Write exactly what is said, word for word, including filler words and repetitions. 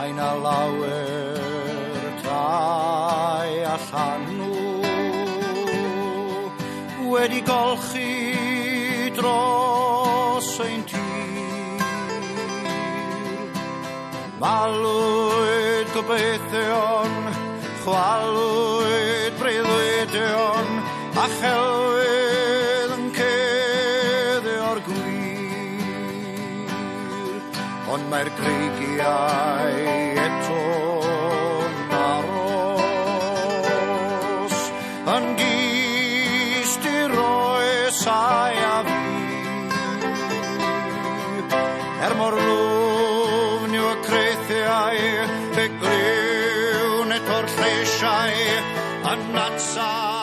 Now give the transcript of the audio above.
Mae na lawer tai allan nhw wedi golchi dros ein tir. Malwyd gobeithio'n, chwalwyd breuddwydion, a chelwydd yn ceddi o'r gwir. Ond mae'r greigiau eto'n aros, yn gist i'r oesau a fi. Er mor lwfn yw y creithiau, fe griwn eto'r lleisiau, yn natsau.